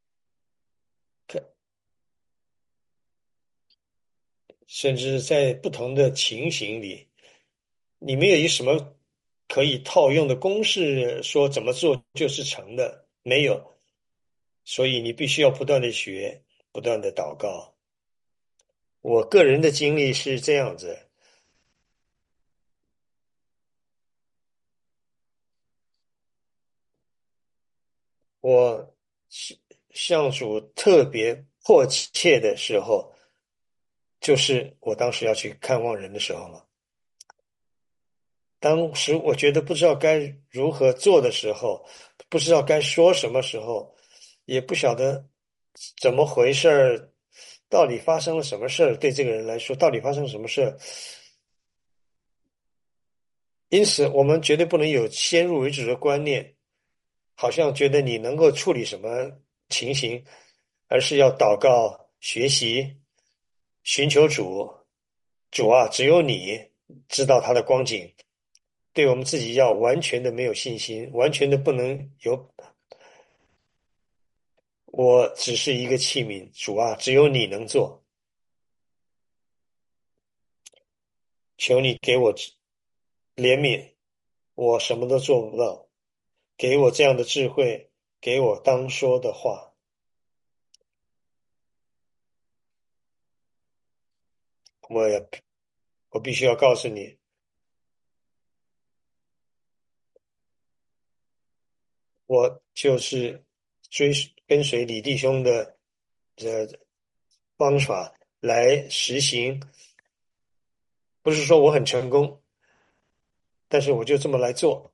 甚至在不同的情形里，你没有一什么可以套用的公式，说怎么做就是成的，没有。所以你必须要不断的学，不断的祷告。我个人的经历是这样子，我是向主特别迫切的时候，就是我当时要去看望人的时候了。当时我觉得不知道该如何做的时候，不知道该说什么时候，也不晓得怎么回事儿，到底发生了什么事儿，对这个人来说，到底发生了什么事儿。因此，我们绝对不能有先入为主的观念，好像觉得你能够处理什么情形，而是要祷告、学习、寻求主。主啊，只有你知道他的光景。对我们自己要完全的没有信心，完全的不能有，我只是一个器皿，主啊，只有你能做，求你给我怜悯，我什么都做不到，给我这样的智慧，给我当说的话。我也我必须要告诉你，我就是追跟随李弟兄的这方法来实行，不是说我很成功，但是我就这么来做。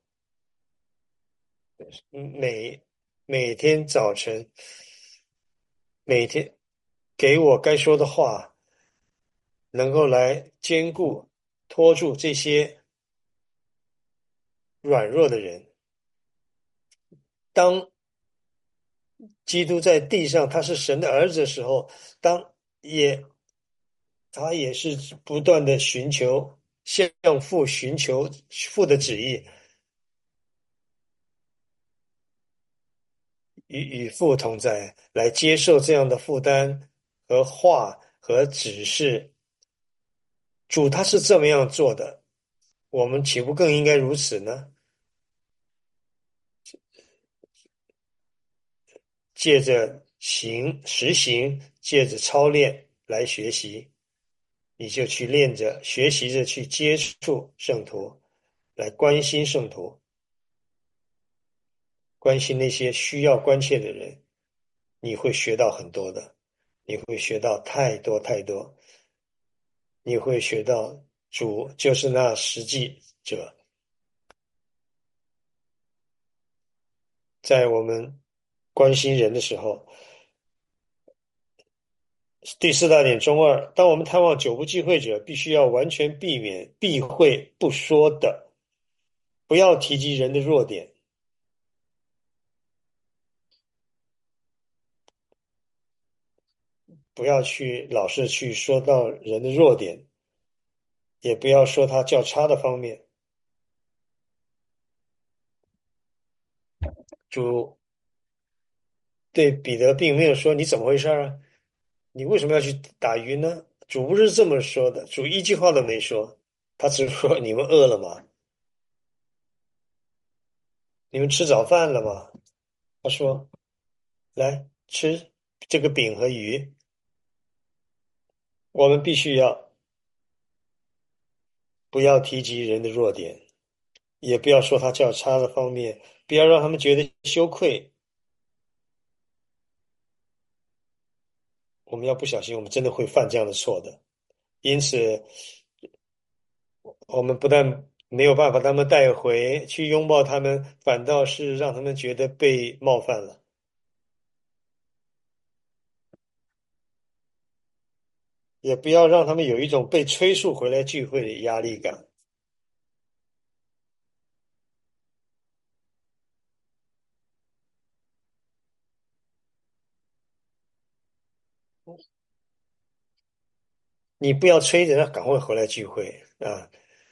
每每天早晨，每天给我该说的话，能够来兼顾、拖住这些软弱的人。当基督在地上，他是神的儿子的时候，当也他也是不断的寻求向父寻求父的旨意，与父同在，来接受这样的负担和话和指示。主他是这么样做的，我们岂不更应该如此呢？借着实行，借着操练来学习，你就去练着、学习着去接触圣徒，来关心圣徒，关心那些需要关切的人，你会学到很多的，你会学到太多太多，你会学到主就是那实际者，在我们关心人的时候。第四大点中二，当我们探望久不聚会者，必须要完全避免避讳不说的，不要提及人的弱点，不要去老是去说到人的弱点，也不要说他较差的方面。主对彼得并没有说你怎么回事啊？你为什么要去打鱼呢？主不是这么说的，主一句话都没说，他只是说你们饿了吗？你们吃早饭了吗？他说来吃这个饼和鱼。我们必须要不要提及人的弱点，也不要说他较差的方面， 不要让他们觉得羞愧。我们要不小心，我们真的会犯这样的错的。因此，我们不但没有办法把他们带回去拥抱他们，反倒是让他们觉得被冒犯了。也不要让他们有一种被催促回来聚会的压力感。你不要催着他赶快回来聚会啊！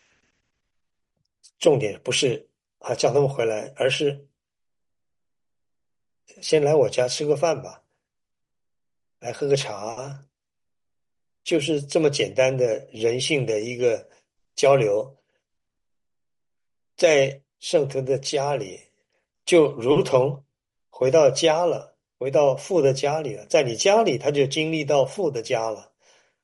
重点不是叫他们回来，而是先来我家吃个饭吧，来喝个茶，就是这么简单的人性的一个交流，在圣徒的家里，就如同回到家了，回到父的家里了。在你家里，他就经历到父的家了。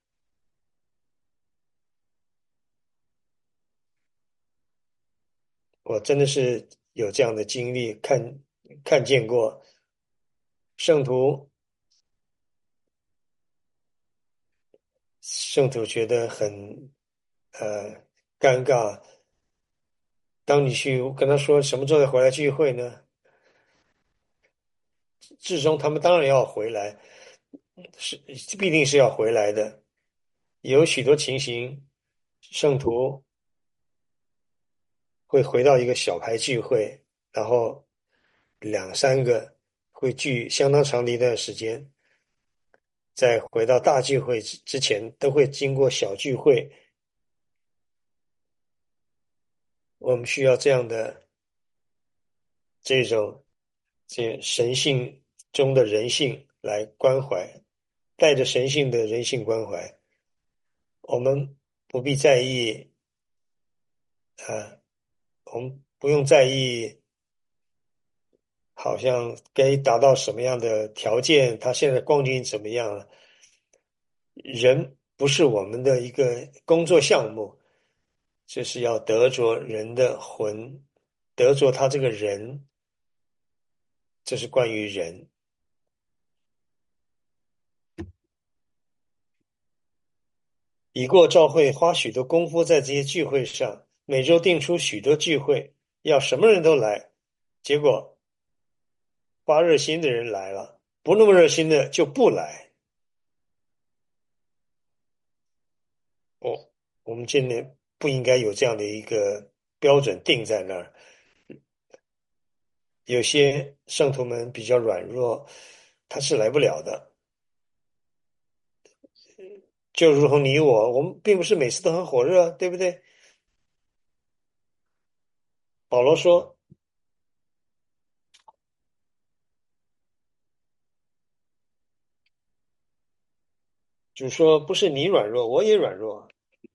我真的是有这样的经历，看见过圣徒，圣徒觉得很呃尴尬。当你去跟他说什么时候回来聚会呢？至终他们当然要回来，是必定是要回来的。有许多情形，圣徒会回到一个小牌聚会，然后两三个会聚相当长的一段时间，再回到大聚会之前，都会经过小聚会。我们需要这样的这种神性中的人性来关怀，带着神性的人性关怀，我们不必在意啊，我们不用在意，好像该达到什么样的条件，他现在光景怎么样了？人不是我们的一个工作项目，这是要得着人的魂，得着他这个人，这是关于人。已过教会花许多功夫在这些聚会上，每周定出许多聚会，要什么人都来。结果发热心的人来了，不那么热心的就不来。哦，我们今年不应该有这样的一个标准定在那儿。有些圣徒们比较软弱，他是来不了的。就如同你我，我们并不是每次都很火热，对不对？保罗说，主说不是你软弱，我也软弱。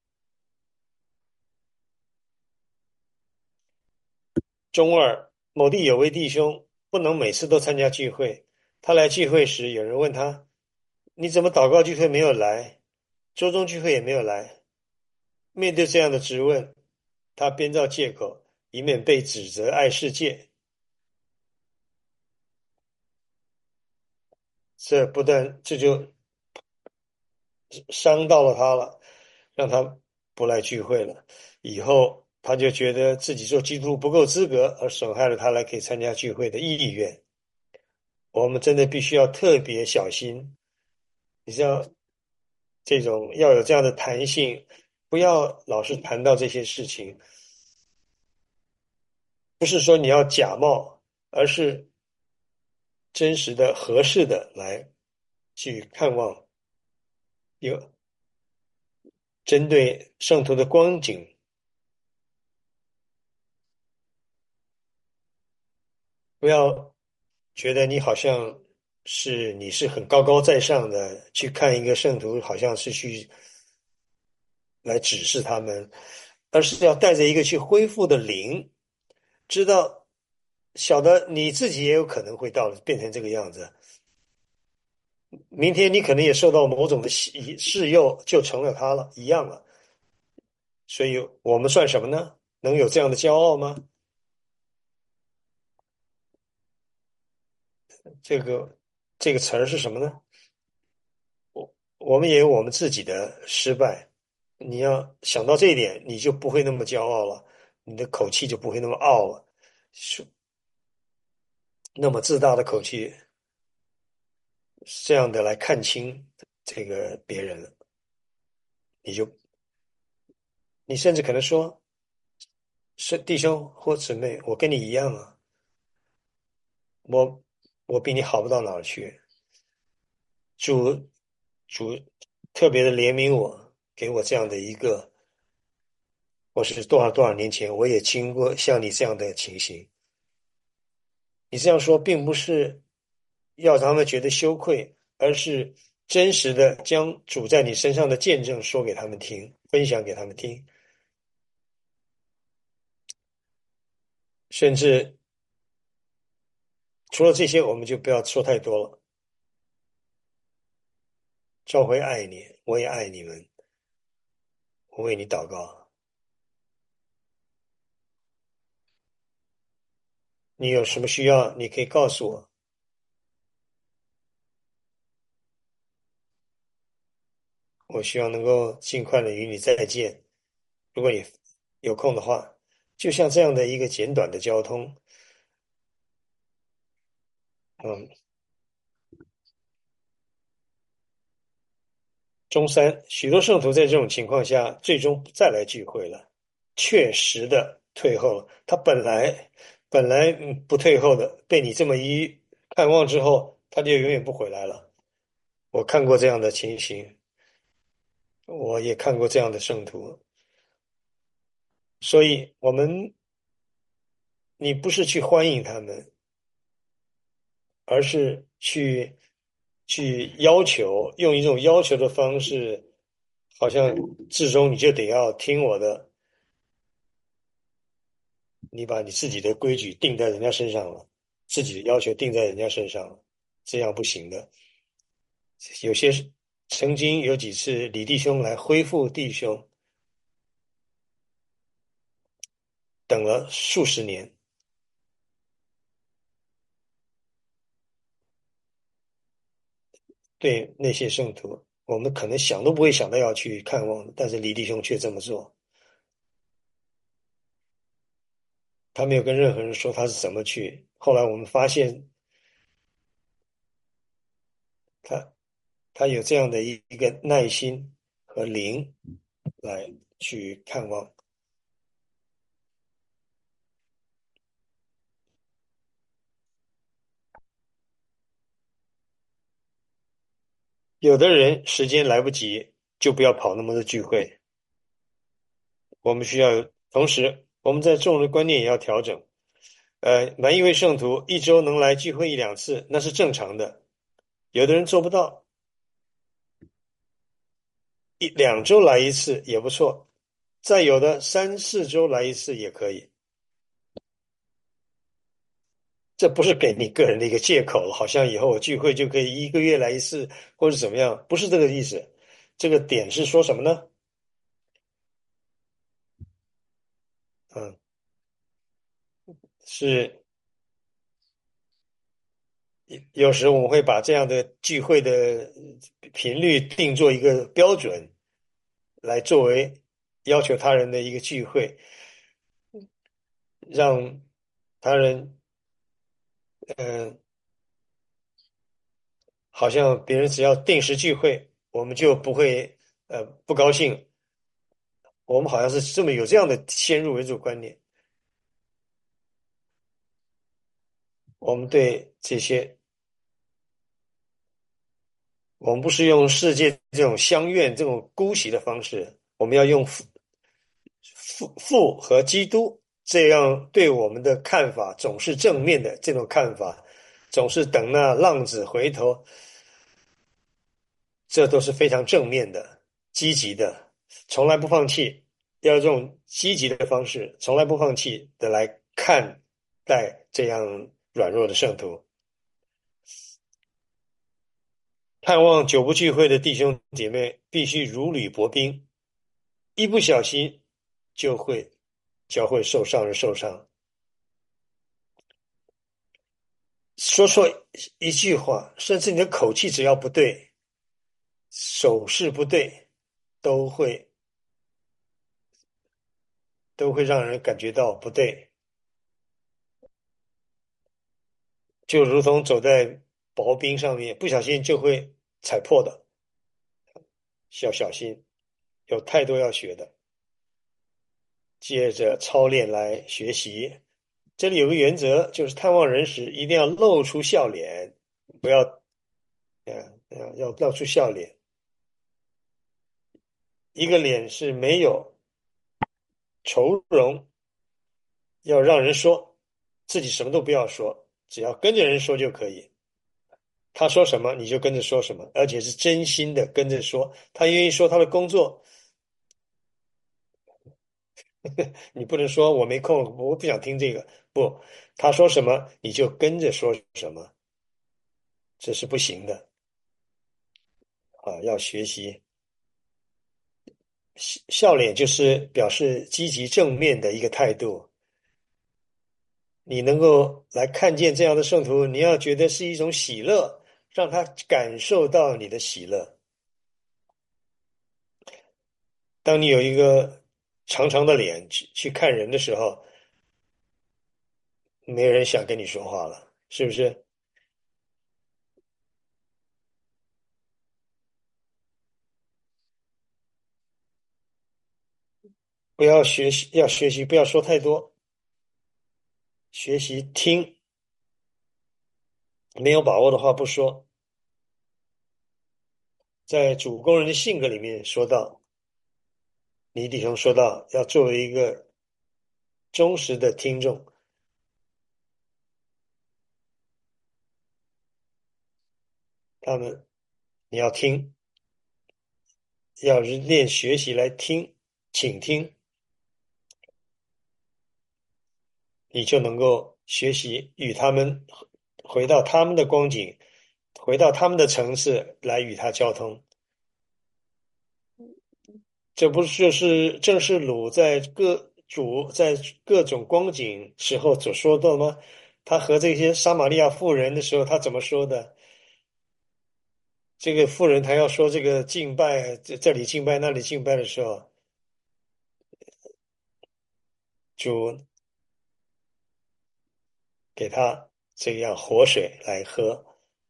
中二，某地有位弟兄不能每次都参加聚会，他来聚会时，有人问他：“你怎么祷告聚会没有来？周中聚会也没有来？”面对这样的质问，他编造借口，以免被指责爱世界。这就伤到了他了，让他不来聚会了。以后他就觉得自己做基督徒不够资格，而损害了他来可以参加聚会的意愿。我们真的必须要特别小心。你知道，这种要有这样的弹性，不要老是谈到这些事情。不是说你要假冒，而是真实的、合适的来去看望，有针对圣徒的光景，不要觉得你是很高高在上的，去看一个圣徒，好像是去来指示他们，而是要带着一个去恢复的灵，知道晓得你自己也有可能会变成这个样子。明天你可能也受到某种的诱，就成了他了，一样了。所以我们算什么呢？能有这样的骄傲吗？ 这个这个词儿是什么呢？我们也有我们自己的失败，你要想到这一点，你就不会那么骄傲了，你的口气就不会那么傲了，是那么自大的口气，这样的来看清这个别人了，你就你甚至可能说，是弟兄或姊妹，我跟你一样啊，我我比你好不到哪儿去，主主特别的怜悯我，给我这样的一个，我是多少多少年前，我也经过像你这样的情形。你这样说，并不是要让他们觉得羞愧，而是真实的将主在你身上的见证说给他们听，分享给他们听。甚至除了这些，我们就不要说太多了。教会爱你，我也爱你们，我为你祷告。你有什么需要，你可以告诉我，我希望能够尽快的与你再见。如果你有空的话，就像这样的一个简短的交通，嗯，中三，许多圣徒在这种情况下，最终不再来聚会了，确实的退后了。他本来不退后的，被你这么一看望之后，他就永远不回来了。我看过这样的情形，我也看过这样的圣徒，所以你不是去欢迎他们，而是去要求，用一种要求的方式，好像至终你就得要听我的。你把你自己的规矩定在人家身上了，自己的要求定在人家身上了，这样不行的。有些曾经有几次李弟兄来恢复弟兄，等了数十年，对那些圣徒，我们可能想都不会想到要去看望的，但是李弟兄却这么做。他没有跟任何人说他是怎么去。后来我们发现他他有这样的一个耐心和灵来去看望。有的人时间来不及，就不要跑那么多聚会。我们需要，同时我们在众人观念也要调整。满一位圣徒一周能来聚会一两次，那是正常的。有的人做不到，一两周来一次也不错。再有的三四周来一次也可以。这不是给你个人的一个借口，好像以后我聚会就可以一个月来一次，或者怎么样，不是这个意思。这个点是说什么呢？嗯，是有时我们会把这样的聚会的频率定做一个标准，来作为要求他人的一个聚会，让他人嗯、好像别人只要定时聚会，我们就不会不高兴。我们好像是这么有这样的先入为主观念。我们对这些，我们不是用世界这种相怨、这种姑息的方式，我们要用父和基督这样对我们的看法总是正面的这种看法，总是等那浪子回头，这都是非常正面的、积极的，从来不放弃，要用这种积极的方式，从来不放弃的来看待这样软弱的圣徒。盼望久不聚会的弟兄姐妹必须如履薄冰，一不小心就会教会受伤而受伤。 说错一句话，甚至你的口气只要不对，手势不对，都会都会让人感觉到不对，就如同走在薄冰上面，不小心就会踩破的，需要小心。有太多要学的，接着操练来学习。这里有个原则，就是探望人时一定要露出笑脸，不要，要露出笑脸。一个脸是没有愁容，要让人说，自己什么都不要说，只要跟着人说就可以。他说什么你就跟着说什么，而且是真心的跟着说。他愿意说他的工作，你不能说我没空，我不想听这个。不，他说什么你就跟着说什么，这是不行的啊！要学习笑脸，就是表示积极正面的一个态度。你能够来看见这样的圣徒，你要觉得是一种喜乐，让他感受到你的喜乐。当你有一个长长的脸去看人的时候，没有人想跟你说话了，是不是？不要学习，要学习，不要说太多，学习听，没有把握的话不说。在主工人的性格里面说到，李弟兄说到，要作为一个忠实的听众，他们你要听，要练学习来听，倾听，你就能够学习与他们回到他们的光景，回到他们的城市来与他交通。这不是就是正是鲁在在各种光景时候所说的吗？他和这些撒玛利亚妇人的时候，他怎么说的？这个妇人她要说这个敬拜，这里敬拜那里敬拜的时候，主给他这样活水来喝，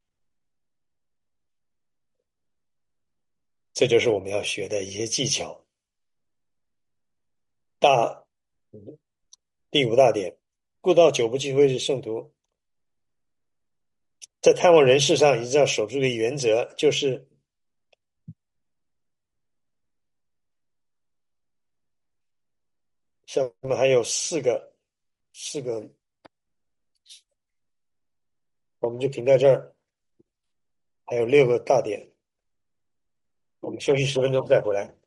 这就是我们要学的一些技巧。大第五大点，故道久不聚会是圣徒，在探望人事上一定要守住的原则，就是下面还有四个，我们就停在这儿，还有6个大点，我们休息10分钟再回来。